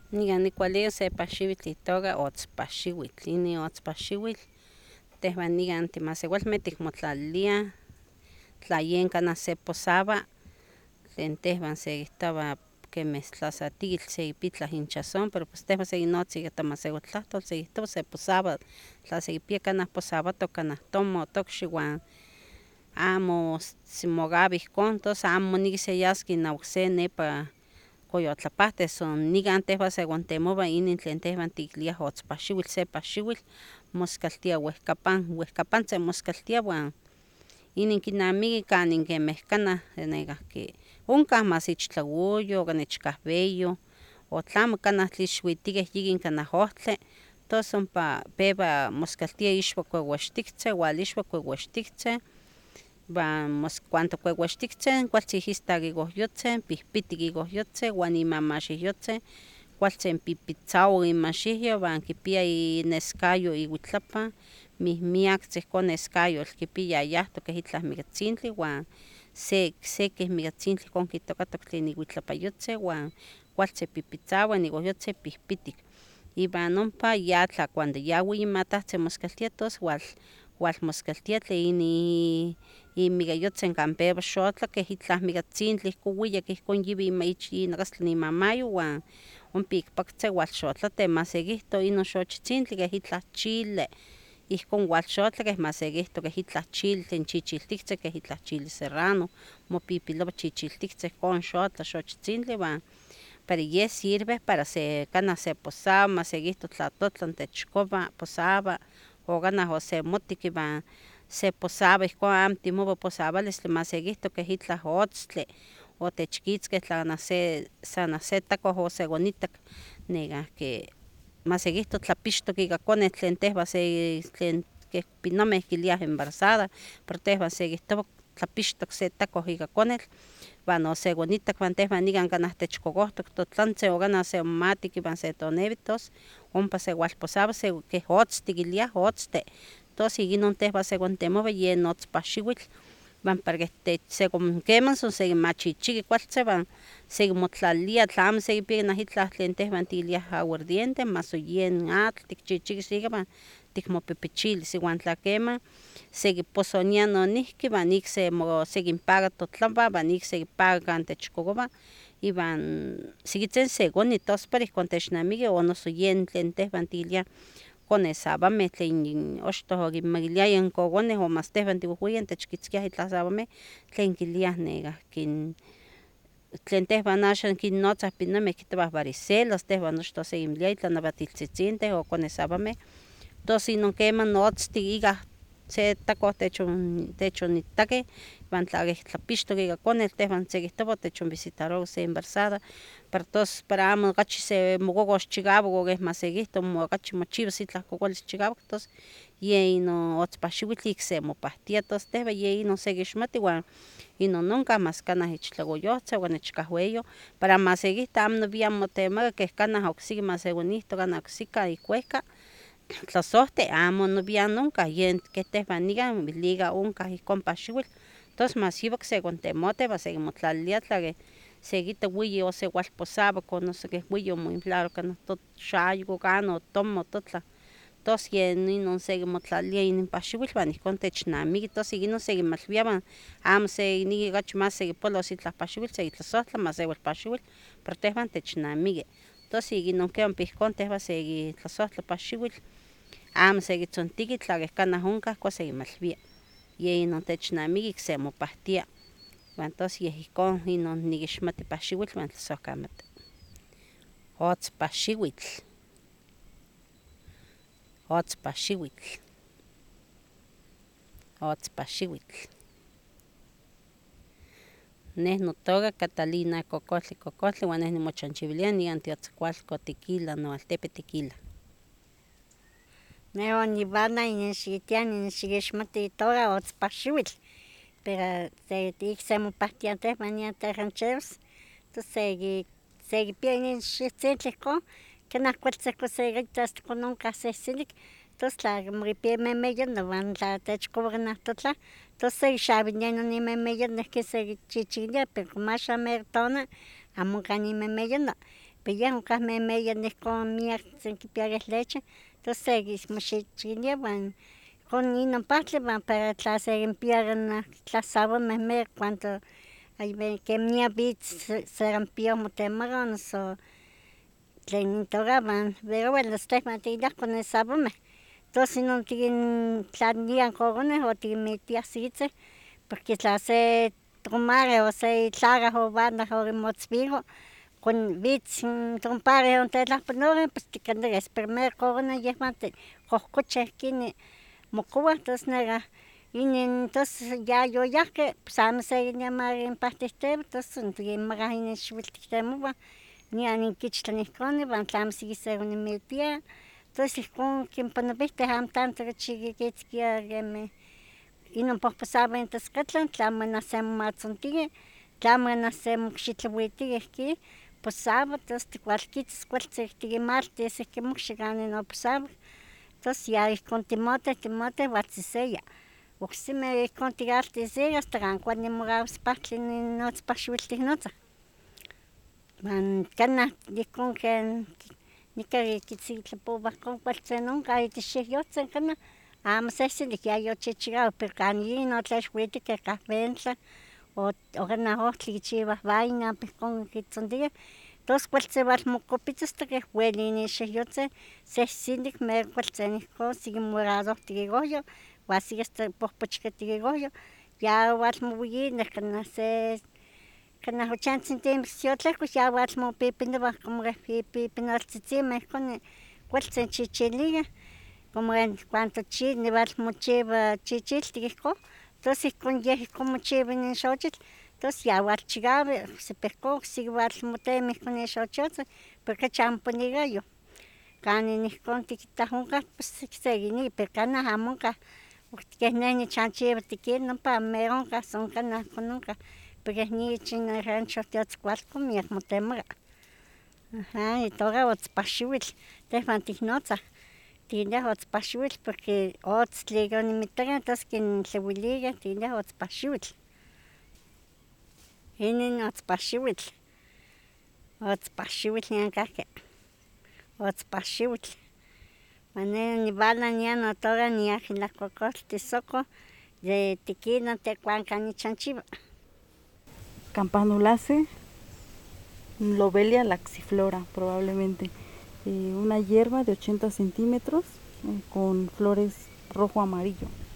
Nikan nikualia se paxiwitl itoka otzpaxiwitl, inin otzpaxiwitl tehwan nikan timasewalmeh tikmotlaliliah tla yen kanah se posaba tlen tehwan sekihtowa kemeh tlasatikitl sekipia inchazón, pero pues tehwan sekinotza ika tomasewaltlahtol sekihtowa se posaba, tla sekipia kanah posabatok kanah tomo o tokxi wan amo mogawi ihkon tos amo moneki seyaski inawak se nepa koyotlapahtih, son nikan tehwan sekontemowa inin tlen tehwan tikiliah otzpaxiwitl, se paxiwitl moskaltia wehkapantzin moskaltia wan inin kinamiki kanin kemeh kanah nekahki onkah mas ich tlaoyoh, kanah ich kahweyoh, o tlamo kanah tlixuitikeh yikin kanah ohtli, tos ompa pewa moskaltia ixuak wewextiktzin, walixuak wewextiktzin, wan cuanto wewextiktzin kualtzin istak ikohyotzin, pihpitik ikohyotzin wan imamaxihyotzin kualtzin pipitzawa imaxihyo wan kipia ineskayo iuitlapan, mihmiaktzin ihkon neskayotl kipia yayahtok keh itlah mikatzintli wan se keh mikatzintli ihkon kitokatok tlen iuitlapayotzin wan kualtzin pipitzawa, ikohyotzin pihpitik, iwan ompa ya tla cuando ya weyimatahtzin moskaltia tos walmoskaltia tlen inin imikayotzin kan pewa xotla keh itlah mikatzintli ihkon weyak ihkon yiwi ich inakastlan imamayo wan ompa ikpaktzin walxotlatih masekihto inon xochitzintli keh itlah chile, ihkon walxotla keh masekihto keh itlah chile tlen chichiltiktzin keh itlah chile serrano, mopipilowa chichiltiktzin ihkon xotla xochitzintli wan pero yeh sirve para kanah se posaba masekihto tla totlan techkowa posaba o kanah osemotik iwan se posaba ihkon amo timowa posawalistli masekihto keh itlah otztli otechkitzkeh kanah se takoh osekonitak nekahki masekihto tlapixtok ika konetl tlen tehwan tlen keh pinomeh kiliah embarazada, pero tehwan sekihtowa tlapixtok se takoh ika konetl wan osekonitak wan tehwan nikan kanah techkokohtok totlantzin o kanah seonmatik iwan setoneui tos ompa sewalposawa keh otzti kiliah otzti, tos ikinon tehwan sekontemowa yen otzpaxiwitl wan para keh keman son sekinmachichiki kualtzin wan sekimotlalilia tla amo sekipia kanah itlah tlen tehwan tikiliah aguardiente maso yen atl tikchichikis ika wan tikmopipichilis iwan tla kemah sekiposonia nonihki wan ik sekinpaka totlawan wan ik sekipaka kan techkokowa iwan sekitzin sekoni tos pero ihkon technamiki o noso yen tlen tehwan tikiliah konesabameh tlen ochtoh okinmakiliayah n kokoneh o mas tehwan tiwehweyin techkitzkiah itlah sabameh tlen kiliah nekahki tlen tehwan axan kinnotzah pinomeh kihtowah varicelas, tehwan achtoh osekinmiliaya tlanawatiltzitzintih o konesabameh, tos inon keman otztik ikah se takoh techonitakeh iwan tla keh tlapixtok ika konetl tehwan sekihtowa otechonvisitarowa se embarazada para tos para amo okachi semokokos chikawak o keh masekihto okachi mochiwas itlah kokolis chikawak tos yen inon otzpaxiwitl ik semopahtia tos tehwan yeh inon sekixmati wan inon onkah mas kanah ich tlakoyohtzin o kanah ich kahweyoh para masekihto amo nowian motemaka keh kanah oksiki masekonihto kanah oksika ik wehka tlasohtih amo nowian onkah yen keh tehwan nikan ika onkah ihkon paxiwitl tos mas yuwak sekontemotin iwan sekimotlalilia tla keh sekita weyi osewalposawa o noso keh weyi omoinflaroh kanah xayoh o ano tomo o totlah tos yen inon sekimotlalilia inin paxiwitl wan ihkon technamiki tos ikinon sekinmalwia wan amo sekneki okachi mas sekipolos itlah paxiwitl sekitlasohtla masewalpaxiwitl pero tehwan technamiki tos ikinon ke ompa ihkon tehwan sekitlasohtla paxiwitl amo sekitzontiki tla keh kanah onkah ihkon sekimalwia yeh inon technamiki ik semopahtia wan tos yeh ihkon inon nikixmati paxiwitl wan tlasohkamati. Otzpaxiwitl, otzpaxiwitl, otzpaxiwitl. Neh notoka Catalina Cocohtli wan neh nimochanchiwilia nikan Tiotzcualco Tequila noaltepe Tequila. Neh oniwala xikinixmati itoka otzpaxiwitl pero ik semopahtia tehwan nian tirancheros tos sekipia inin xiwtzintli ihkon kanah kualtzin ihkon sekita hasta ihkon onkah sehsilik tos tla kipia imemeyono wan tla techkowa kanah totlah tos sekixawilia inon imemeyono ihkon sekichichiwilia pero como axan mero tona amo onkah nimemeyono pero yehon kah memeya nihcon miak senquipiaya leche, tos sequixmoxichilia uan ihcon inon pahtli para tla sequinpia tlasabomeh miac cuanto quemanian vitz seranpio motemaka noso tlen itoka pero bueno tehwan tiyahteh nesabomeh, tos inon tiquintlalilia coconeh o tiquinmitiah sitzeh, porque tla se tomareh o se itlakah o banda oquimotzvico vitz tocompare ontetlahpanoren pues tiquinilis, pero mero coconeh yehwatin cohcocheh quini mocouah tos neka inin tos ya yoyahqueh pos amo sequilia maquimpahtihtiui tos tiquinmacah inin xiuiltihtemouah nian inquichtlah ihcon uan tlamo seconinmitia tos ihcon quinpanoltih amo tanto quitzquia quemeh inon pohposabah intoscotlan tlamo nah semomatzontiui, tlamo nah semocxitlauitia ihquin posabah tos ticualquitzis cualtzin tiquimaltis ihquin mocxi canin oposabah tos ya ihcon timoteh ualtziseya, ocsimeh ihcon tialtisihque hasta can cuali mocaus pahtli inin notzpaxiuiltih notzah, uan canah ihcon quen nica quitzitlapowa cualtzin oncah itech xihyutzin canah amo sehselic yayochichicauac pero canin ino tlexuitic cahbentlah o canah ohtli quichiuah vaina ihcon quitzontiah tos cualtzin mocopitzosqueh ueli inin xihyutzin sehselic mero cualtzin ihcon siqui moradohtic igohyo uan siqui hasta pohpochcatic igohyo ya ualmouinih canah 80 centímetros yotlehcos ya ualmopipinouah como keh pipinoltzitzimeh ihcon cualtzin chichiliah como cuanto niualmochiua chichiltic ihcon tos ihcon yeh ihcon mochiua inin xochitl tos ya ualchicaui ocsipa ihcon ocsiqui ualmotemih ihcon nin xochotzin pero cachi amo ponicayoh canin ihcon tiquitah oncah pues sequini pero canah amo oncah queh neh nichanchiua tequil ompa mero oncah son canah ihcon oncah pero keh nich inin rancho Teotzcualco miac motemaka, aha itoka otzpaxiuitl tehwan ticnotzah tiquiliah otzpaxiuitl porque otztli yoninmitokeh tos quintlauiliah tiquiliah otzpaxiuitl, inin otzpaxiuitl, otzpaxiuitl nian cahque, otzpaxiuitl, uan neh nivala nian notoka niaquilahcocohtli tisocoh de tequila tecuancah nichanchiua. Campanulace, Lobelia laxiflora probablemente, una hierba de 80 centímetros con flores rojo amarillo.